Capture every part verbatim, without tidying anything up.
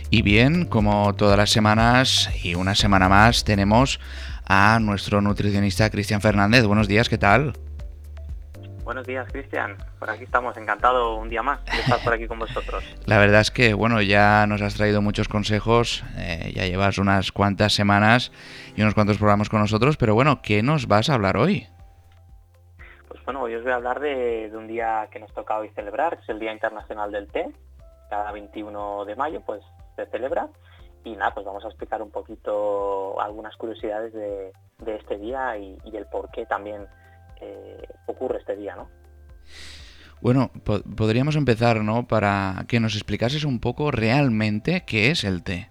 Y bien, como todas las semanas y una semana más, tenemos a nuestro nutricionista Cristian Fernández. Buenos días, ¿qué tal? Buenos días, Cristian. Por aquí estamos, encantado un día más de estar por aquí con vosotros. La verdad es que, bueno, ya nos has traído muchos consejos, eh, ya llevas unas cuantas semanas y unos cuantos programas con nosotros, pero bueno, ¿qué nos vas a hablar hoy? Pues bueno, hoy os voy a hablar de, de un día que nos toca hoy celebrar, que es el Día Internacional del Té. Cada veintiuno de mayo pues se celebra y nada, pues vamos a explicar un poquito algunas curiosidades de, de este día y, y el por qué también eh, ocurre este día, ¿no? Bueno, po- podríamos empezar, ¿no? Para que nos explicases un poco realmente qué es el té.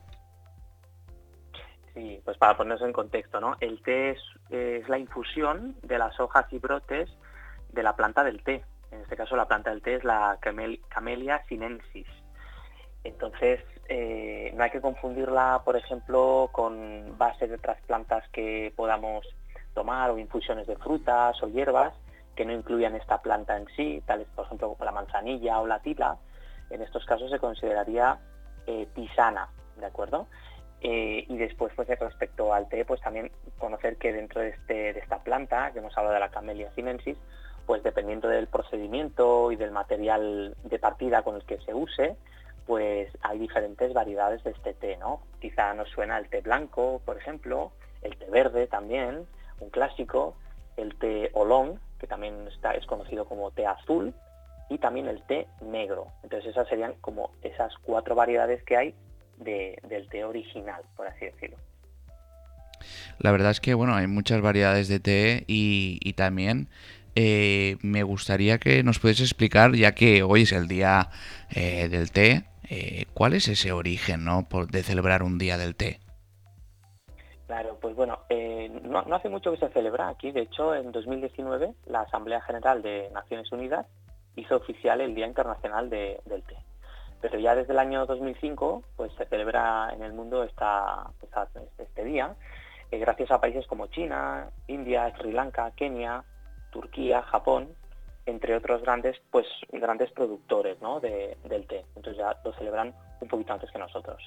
Sí, pues para ponernos en contexto, ¿no? El té es, es la infusión de las hojas y brotes de la planta del té. En este caso la planta del té es la Camel- Camellia sinensis. Entonces, eh, no hay que confundirla, por ejemplo, con bases de otras plantas que podamos tomar o infusiones de frutas o hierbas que no incluyan esta planta en sí, tales por ejemplo como la manzanilla o la tila. En estos casos se consideraría eh, tisana, ¿de acuerdo? Eh, y después, pues respecto al té, pues también conocer que dentro de, este, de esta planta, que hemos hablado de la Camellia sinensis, pues dependiendo del procedimiento y del material de partida con el que se use, pues hay diferentes variedades de este té, ¿no? Quizá nos suena el té blanco, por ejemplo, el té verde también, un clásico, el té oolong, que también está, es conocido como té azul, y también el té negro. Entonces esas serían como esas cuatro variedades que hay de, del té original, por así decirlo. La verdad es que, bueno, hay muchas variedades de té y, y también eh, me gustaría que nos puedes explicar, ya que hoy es el día eh, del té, eh, ¿cuál es ese origen, ¿no? Por, de celebrar un día del té? Claro, pues bueno, eh, no, no hace mucho que se celebra aquí. De hecho, en dos mil diecinueve la Asamblea General de Naciones Unidas hizo oficial el Día Internacional de, del Té. Pero ya desde el año dos mil cinco pues se celebra en el mundo esta, esta- este día, eh, gracias a países como China, India, Sri Lanka, Kenia, Turquía, Japón, entre otros grandes, pues grandes productores, ¿no? de- del té. Entonces ya lo celebran un poquito antes que nosotros.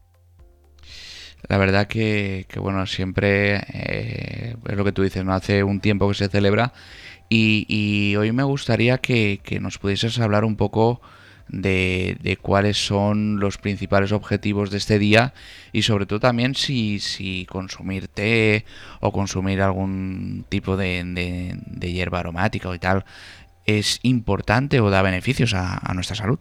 La verdad que, que bueno, siempre eh, es lo que tú dices, ¿no? Hace un tiempo que se celebra y, y hoy me gustaría que, que nos pudieses hablar un poco de, de cuáles son los principales objetivos de este día y sobre todo también si, si consumir té o consumir algún tipo de, de, de hierba aromática y tal es importante o da beneficios a, a nuestra salud.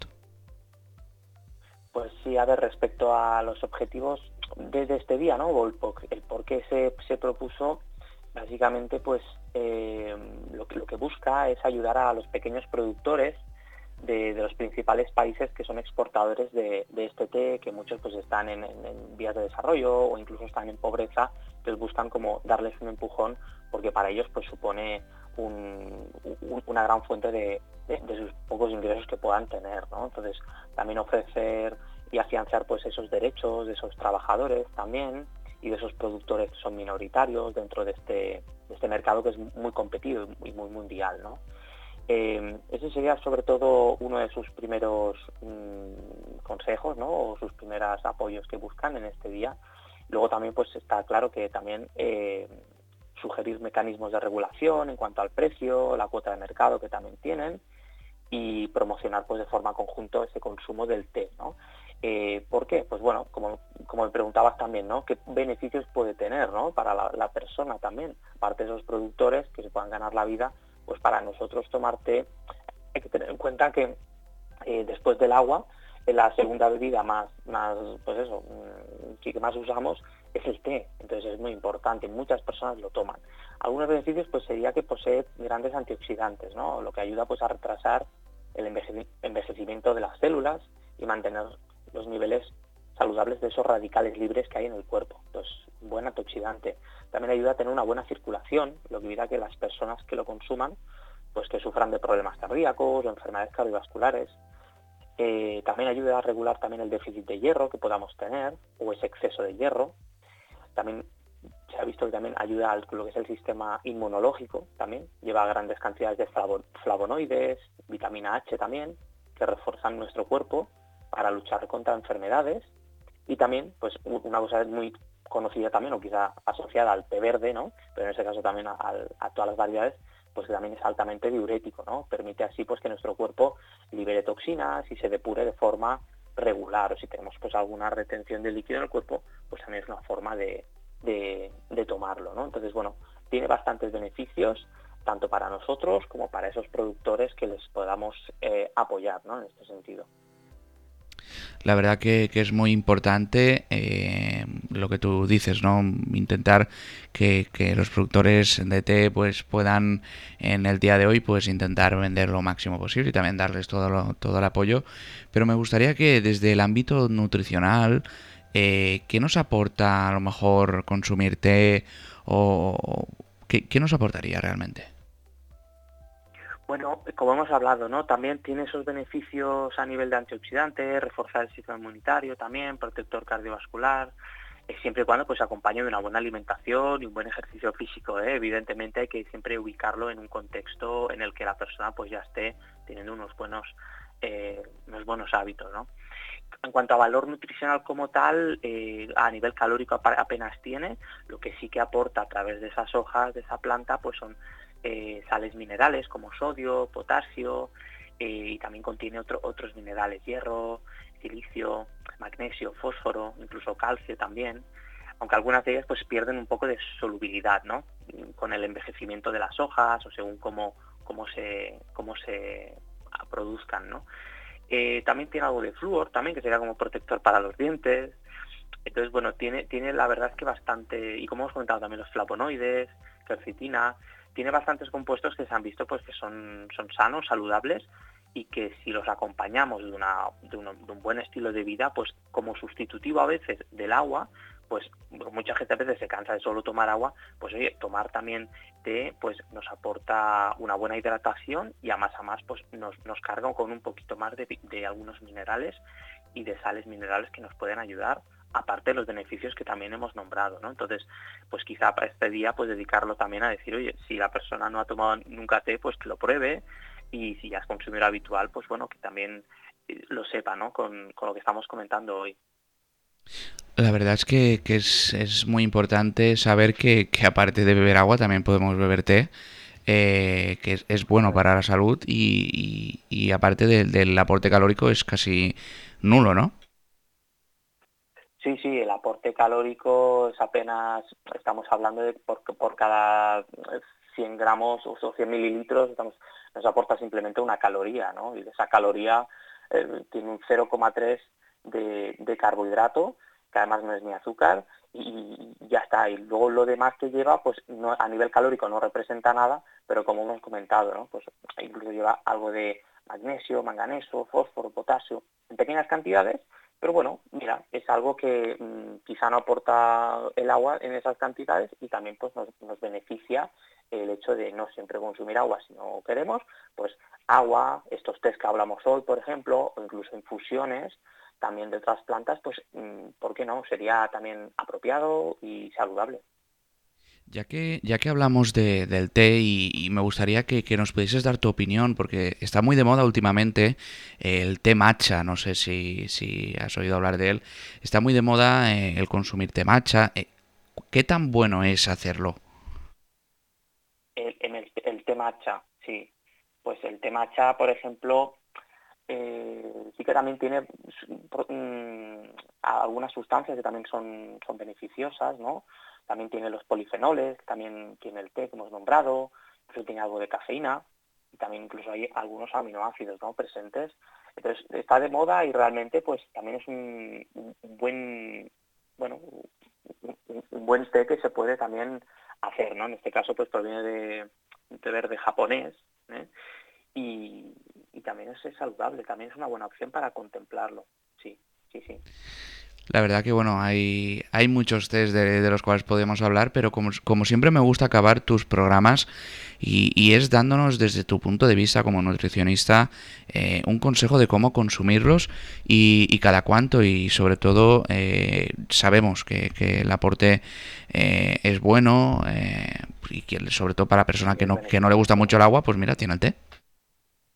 Pues sí, a ver, respecto a los objetivos de, de este día, ¿no? O el por, el por qué se, se propuso, básicamente, pues eh, lo, que, lo que busca es ayudar a los pequeños productores de, de los principales países que son exportadores de, de este té, que muchos pues están en, en, en vías de desarrollo o incluso están en pobreza, entonces buscan como darles un empujón porque para ellos pues supone un, un, una gran fuente de, de, de sus pocos ingresos que puedan tener, ¿no? Entonces también ofrecer y afianzar pues esos derechos de esos trabajadores también y de esos productores que son minoritarios dentro de este, de este mercado que es muy competido y muy mundial, ¿no? Eh, ese sería sobre todo uno de sus primeros mmm, consejos, ¿no? O sus primeros apoyos que buscan en este día. Luego también pues está claro que también eh, sugerir mecanismos de regulación en cuanto al precio, la cuota de mercado que también tienen y promocionar pues de forma conjunta ese consumo del té, ¿no? Eh, ¿Por qué? Pues bueno, como, como me preguntabas también, ¿no? ¿Qué beneficios puede tener, ¿no? Para la, la persona también, aparte de esos productores que se puedan ganar la vida, pues para nosotros tomar té hay que tener en cuenta que eh, después del agua, eh, la segunda bebida más, más, pues eso, sí que más usamos es el té, entonces es muy importante, muchas personas lo toman. Algunos beneficios pues sería que posee grandes antioxidantes, ¿no? Lo que ayuda pues a retrasar el envejecimiento de las células y mantener los niveles saludables de esos radicales libres que hay en el cuerpo. Entonces, buen antioxidante. También ayuda a tener una buena circulación, lo que evita que las personas que lo consuman pues que sufran de problemas cardíacos o enfermedades cardiovasculares. Eh, también ayuda a regular también el déficit de hierro que podamos tener o ese exceso de hierro. También se ha visto que también ayuda a lo que es el sistema inmunológico, también lleva grandes cantidades de flavonoides, vitamina H también, que refuerzan nuestro cuerpo para luchar contra enfermedades Y también, pues una cosa muy conocida también, o quizá asociada al té verde, ¿no? Pero en este caso también a, a todas las variedades, pues que también es altamente diurético, ¿no? Permite así pues que nuestro cuerpo libere toxinas y se depure de forma regular, o si tenemos pues alguna retención de líquido en el cuerpo, pues también es una forma de, de, de tomarlo, ¿no? Entonces, bueno, tiene bastantes beneficios, tanto para nosotros como para esos productores que les podamos eh, apoyar, ¿no? En este sentido. La verdad que, que es muy importante eh, lo que tú dices, ¿no? Intentar que, que los productores de té pues puedan en el día de hoy pues intentar vender lo máximo posible y también darles todo, lo, todo el apoyo. Pero me gustaría que desde el ámbito nutricional, eh, ¿qué nos aporta a lo mejor consumir té o qué, qué nos aportaría realmente? Bueno, como hemos hablado, ¿no? También tiene esos beneficios a nivel de antioxidantes, reforzar el sistema inmunitario también, protector cardiovascular, eh, siempre y cuando pues acompañe de una buena alimentación y un buen ejercicio físico, ¿eh? Evidentemente hay que siempre ubicarlo en un contexto en el que la persona pues ya esté teniendo unos buenos, eh, unos buenos hábitos, ¿no? En cuanto a valor nutricional como tal, eh, a nivel calórico apenas tiene, lo que sí que aporta a través de esas hojas, de esa planta, pues son eh, sales minerales como sodio, potasio, eh, y también contiene otro, otros minerales, hierro, silicio, magnesio, fósforo, incluso calcio también, aunque algunas de ellas pues pierden un poco de solubilidad, ¿no? Con el envejecimiento de las hojas o según cómo, cómo se, cómo se produzcan, ¿no? Eh, también tiene algo de flúor, también, que sería como protector para los dientes. Entonces, bueno, tiene, tiene la verdad es que bastante, y como hemos comentado también los flavonoides, quercetina, tiene bastantes compuestos que se han visto pues que son, son sanos, saludables, y que si los acompañamos de, una, de, uno, de un buen estilo de vida, pues como sustitutivo a veces del agua, pues mucha gente a veces se cansa de solo tomar agua, pues oye, tomar también té pues nos aporta una buena hidratación y a más a más pues nos, nos carga con un poquito más de, de algunos minerales y de sales minerales que nos pueden ayudar, aparte de los beneficios que también hemos nombrado, ¿no? Entonces, pues quizá para este día pues dedicarlo también a decir, oye, si la persona no ha tomado nunca té, pues que lo pruebe, y si ya es consumidor habitual, pues bueno, que también lo sepa, ¿no? Con, con lo que estamos comentando hoy. La verdad es que, que es, es muy importante saber que, que aparte de beber agua también podemos beber té, eh, que es, es bueno para la salud y, y, y aparte de, del aporte calórico es casi nulo, ¿no? Sí, sí, el aporte calórico es apenas, estamos hablando de por, por cada cien gramos o cien mililitros, estamos, nos aporta simplemente una caloría, ¿no? Y esa caloría eh, tiene un cero coma tres de, de carbohidrato, que además no es ni azúcar, y ya está. Y luego lo demás que lleva, pues no, a nivel calórico no representa nada, pero como hemos comentado, ¿no? Pues incluso lleva algo de magnesio, manganeso, fósforo, potasio, en pequeñas cantidades. Pero bueno, mira, es algo que mmm, quizá no aporta el agua en esas cantidades y también pues nos, nos beneficia el hecho de no siempre consumir agua si no queremos, pues agua, estos tés que hablamos hoy, por ejemplo, o incluso infusiones también de otras plantas, pues mmm, ¿por qué no? Sería también apropiado y saludable. Ya que, ya que hablamos de, del té y, y me gustaría que, que nos pudieses dar tu opinión, porque está muy de moda últimamente el té matcha, no sé si, si has oído hablar de él, está muy de moda eh, el consumir té matcha. Eh, ¿Qué tan bueno es hacerlo? El, en el, el té matcha, sí. Pues el té matcha, por ejemplo, eh, sí que también tiene mmm, algunas sustancias que también son, son beneficiosas, ¿no? También tiene los polifenoles, que también tiene el té que hemos nombrado, incluso tiene algo de cafeína, y también incluso hay algunos aminoácidos, ¿no?, presentes. Entonces está de moda y realmente pues también es un, un buen, bueno, un, un buen té que se puede también hacer, ¿no? En este caso pues proviene de un té verde japonés, ¿eh? Y, y también es saludable, también es una buena opción para contemplarlo. Sí, sí, sí. La verdad que bueno, hay, hay muchos test de, de los cuales podemos hablar, pero como, como siempre me gusta acabar tus programas y, y es dándonos desde tu punto de vista como nutricionista eh, un consejo de cómo consumirlos y, y cada cuánto y sobre todo eh, sabemos que, que el aporte eh, es bueno eh, y que sobre todo para la persona Y que es no, que no le gusta beneficioso. mucho el agua, pues mira, tiene el té.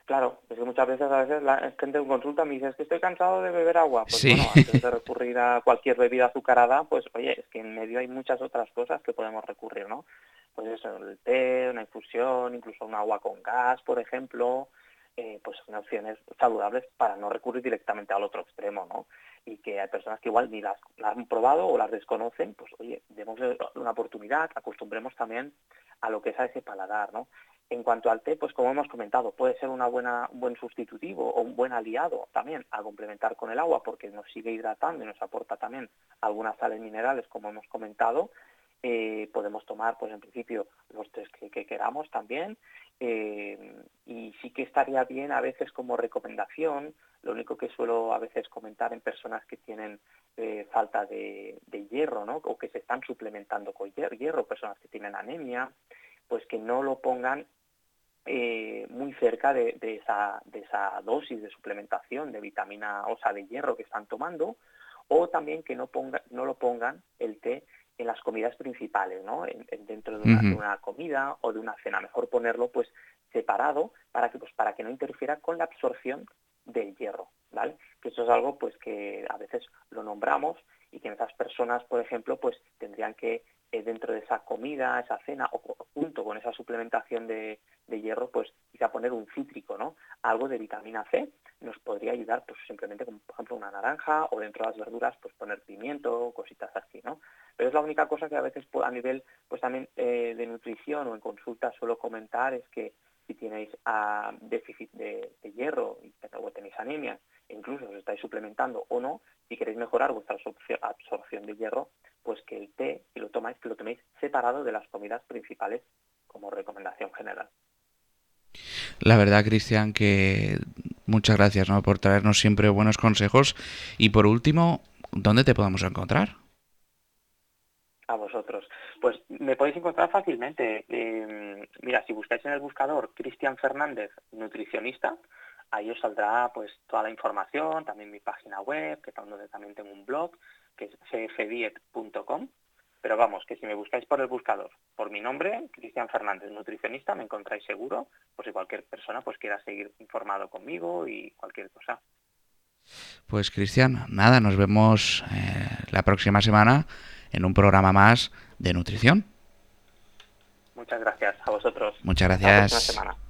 Claro, es que muchas veces a veces la gente en consulta me dice, es que estoy cansado de beber agua. Pues Sí. bueno, antes de recurrir a cualquier bebida azucarada, pues oye, es que en medio hay muchas otras cosas que podemos recurrir, ¿no? Pues eso, el té, una infusión, incluso un agua con gas, por ejemplo, eh, pues son opciones saludables para no recurrir directamente al otro extremo, ¿no? Y que hay personas que igual ni las, las han probado o las desconocen, pues oye, démosle una oportunidad, acostumbremos también a lo que es a ese paladar, ¿no? En cuanto al té, pues como hemos comentado, puede ser una buena, un buen sustitutivo o un buen aliado también a complementar con el agua porque nos sigue hidratando y nos aporta también algunas sales minerales, como hemos comentado. Eh, podemos tomar, pues en principio, los tés que, que queramos también. Eh, y sí que estaría bien a veces como recomendación, lo único que suelo a veces comentar en personas que tienen eh, falta de, de hierro, ¿no? O que se están suplementando con hierro, personas que tienen anemia, pues que no lo pongan eh, muy cerca de, de, esa, de esa dosis de suplementación de vitamina, o sea, de hierro que están tomando, o también que no, ponga, no lo pongan el té en las comidas principales, ¿no? En, en dentro de una, de Ujú. una comida o de una cena. Mejor ponerlo pues separado para que, pues, para que no interfiera con la absorción del hierro, ¿vale? Que eso es algo pues que a veces lo nombramos y que en esas personas, por ejemplo, pues tendrían que eh, dentro de esa comida, esa cena, o junto con esa suplementación de, de hierro, pues quizá poner un cítrico, ¿no? Algo de vitamina C nos podría ayudar, pues simplemente como por ejemplo una naranja, o dentro de las verduras, pues poner pimiento, cositas así, ¿no? Pero es la única cosa que a veces a nivel, pues también eh, de nutrición o en consulta suelo comentar es que si tenéis uh, déficit de, de hierro o tenéis anemia, incluso os estáis suplementando o no, si queréis mejorar vuestra absorción de hierro, pues que el té, si lo tomáis, que lo toméis separado de las comidas principales como recomendación general. La verdad, Cristian, que muchas gracias, ¿no? Por traernos siempre buenos consejos. Y por último, ¿dónde te podemos encontrar? A vosotros. Pues me podéis encontrar fácilmente. Eh, mira, si buscáis en el buscador Cristian Fernández, nutricionista, ahí os saldrá pues toda la información, también mi página web, que donde también tengo un blog, que es c f diet punto com. Pero vamos, que si me buscáis por el buscador, por mi nombre, Cristian Fernández, nutricionista, me encontráis seguro, por si cualquier persona pues quiera seguir informado conmigo y cualquier cosa. Pues Cristian, nada, nos vemos eh, la próxima semana en un programa más de nutrición. Muchas gracias a vosotros. Muchas Hasta la próxima gracias. semana.